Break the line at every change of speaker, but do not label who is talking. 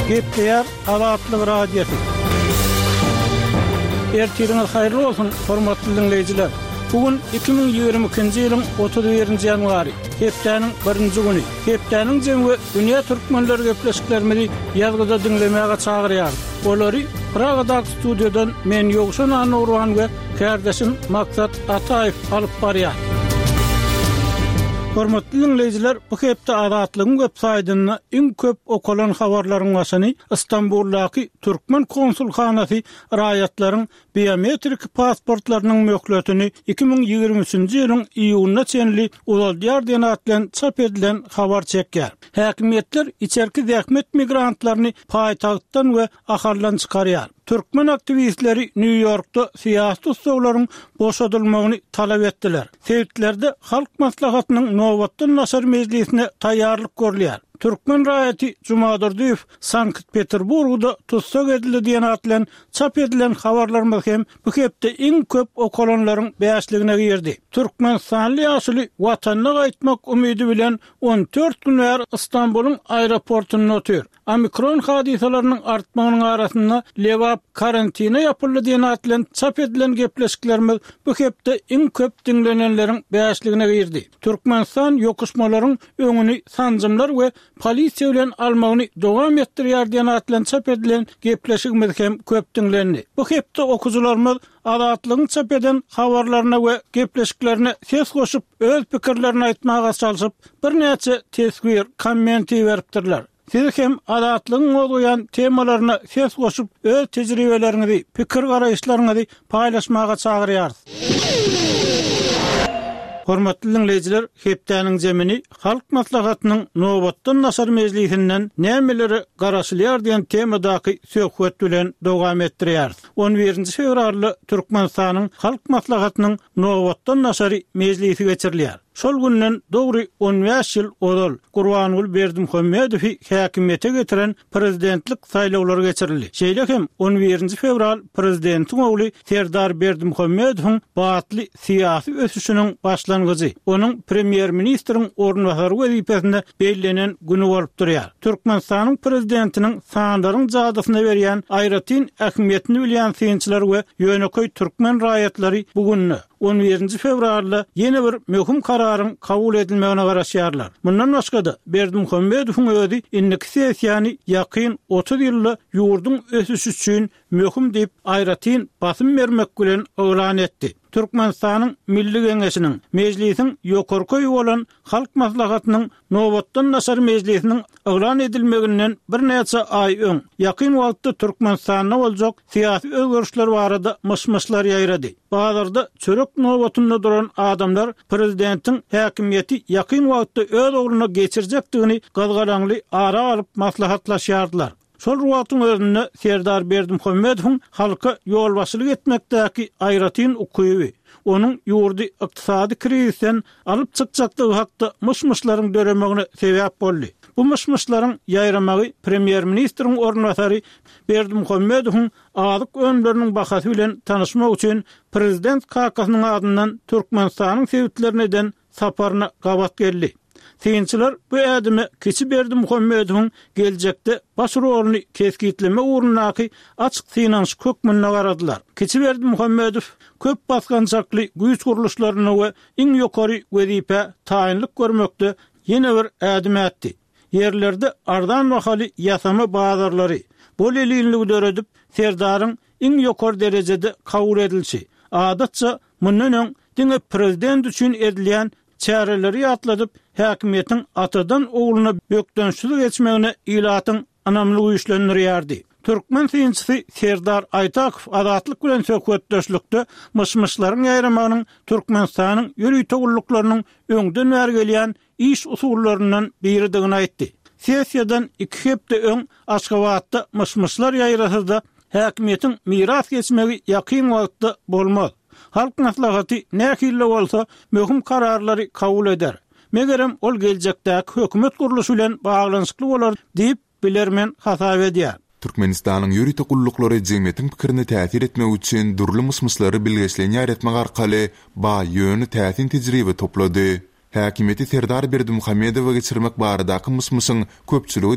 Gepleyer Azatlyk radiosu. Ertiriniz hayırlı olsun, hormatly dinleyijiler. Bugün 2022-nji ýylyň 31-nji ýanwary, hepdeniň 1-nji güni. Hepdeniň jemgy dünýä türkmenleri gepleşiklerimizi ýazgyda dinlemäge çagyrýar. Olary Pragada studiodan men Ýogşan Anurwan we kardeşim Maksat Ataýew alyp barýar. Hormatly dinleyijiler, bu hepde Azatlygyň websaýtyna iň köp okulan habarlaryň başyny Istanbuldaky Türkmen konsulhanasy raýatlaryň biometrik pasportlarynyň möhletini 2023-nji ýylyň iýulyna çenli Ulaldyar diýen atlan çap edilen habar çekýär. Häkimetler içerki zähmet migrantlaryny paýtagtdan we aharlan çykarýar. Türkmen aktivistleri New York'ta siýasy tutsaglaryň boşadylmagyny talap etdiler. Seýtlerde halk maslahatynyň nowatdan naşar mejlisine taýýarlyk görülýär. Türkmen raýaty Jumadyrdyýew Sankt-Peterburgda tutsak edildi diýen atlan çap edilen habarlarymyz hem bu hepde iň köp okulanlaryň bäşligine girdi. Türkmenistanly ýaşly watanyna gaýtmak umydy bilen 14 günler Istanbulyň aeroportuny ötür. Omikron hadisalarynyň artmagynyň arasynda lewap karantina ýapyldy diýen atlan çap edilen gepleşiklerimiz bu hepde iň köp dinlenenleriň bäşligine girdi. Türkmenistan ýokuşmalaryň öňüni sanjymlar we polisiýa bilen almagyny dowam etdirýär diýen atlan çap edilen gepleşigimiz hem köp dinlendi. Bu hepde okujularymyz Azatlygyň çap eden habarlaryna we gepleşiklerine ses goşup öz pikirlerini aýtmaga çalyşyp bir näçe tesbir, kommenti beripdirler. Siz hem Azatlygyň bolýan temalaryna ses goşup öz tejribeleriňizi, pikir garaýşlaryňyzy paýlaşmaga çagyrýarys. Hormatly dinleyijiler, hepdeniň jemini halk maslahatynyň nowatdan naşar mejlisinden nämeleri garaşylýar diýen temadaky söhbet bilen dowam etdirýär. 11-nji fevralda Türkmenistanyň halk maslahatynyň nowatdan naşary mejlisi geçirilýär. Şol günden dogry 15 ýyl odal Gurbanuly Berdimuhammedowy häkimiýete getiren prezidentlik saýlawlary geçirildi. Şeýle hem 11-nji fevral prezidentiň ogly Serdar Berdimuhammedowyň batly siýasy ösüşiniň başlangyjy, onuň premier ministriň ornwasary wezipesinde bellänen güni bolup durýar. Türkmenistanyň prezidentiniň sandaryň jadysyna berýän aýratyn ähmiýetini bilýän synçylar we ýöneköy türkmen raýatlary bugünni 11-nji fevralda ýene bir möhüm kararyň kabul edilmegine garaşýarlar. Mundan başga-da Berdimuhammedowyň özi indiki sessiýany ýakyn 30 ýylla ýurdun ösüşi üçin möhüm diýip aýratyn basym bermek bilen öwran etdi. Türkmenistanyň Milli Geňeşiniň mejlisiň ýokarky bolan halk maslahatynyň nowatdan naşar mejlisiniň öwran edilmeginden bir näçe aý öň ýakyn wagtda Türkmenistanda boljak siýasy özgörüşler barada myşmyşlar ýaýrady. Bazarda çörek nowatynda duran adamlar prezidentiň häkimiýeti ýakyn wagtda öz ogluny geçirjekdigini gazgalaňly ara alyp maslahatlaşýardylar. Şol wagtyň özünde Serdar Berdimuhammedowyň halka ýolbaşçylyk etmekdäki aýratyn ukyby, onuň ýurdy ykdysady krizisten alyp çykjakdygy hakda myşmyşlaryň döremegine sebäp boldy. Bu myşmyşlaryň ýaýramagy premier ministriň ornwasary Berdimuhammedowyň azyk önleriniň bahasy bilen tanyşmak üçin prezident kakasynyň adyndan Türkmenistanyň sebitlerininden saparyna gabat geldi. Synçylar bu ädimi keçi Berdimuhammedowyň geljekde baş roluny keskitleme uğrunaky açyk synanyş kökmünde garadylar. Keçi Berdimuhammedow köp baskançakly güýç guruluşlaryna we iň ýokary wezipe taýinlik görmekde ýene bir ädim etdi. Yerlerde ardan bahaly ýasama bazarlary bol elinligi döredip Serdaryň iň ýokary derejede kabul edilşi. Adatça mundan öň diňe prezident üçin edilýän çäreleri ýatladyp häkimiýetiň atadan ogluny bökdönşilik etmegine ilatyň anamlygy güýçlendirýärdi. Türkmen synçysy Serdar Aytakow Azatlyk bilen söhbetdeşlikde myşmyşlaryň ýaýramagynyň Türkmenistanyň ýöri togullarynyň öňden bäri gelýän iş usulllaryndan biridigini aýtdy. Sessiýadan 2 hepde öň Aşgabatda myşmyşlar ýaýrasynda häkimiýetiň miras geçmegi ýakyn wagtda bolmaz. Halk maslahaty nähille bolsa möhüm kararlary kabul eder. Megerem ol geljekdäki hökümet guruluşy bilen baglanyşykly bolar diýip bilermen hasap edýär.
Türkmenistanyň ýöri togullaryny jemgyýetiň pikirini täsir etmek üçin durly myşmyşlary bilgeçlenýär etmek arkaly ba ýöni täsin tejribe toplady. Häkimiýeti Serdar Berdimuhammedowy geçirmek baradaky myşmyşyň köpçüligi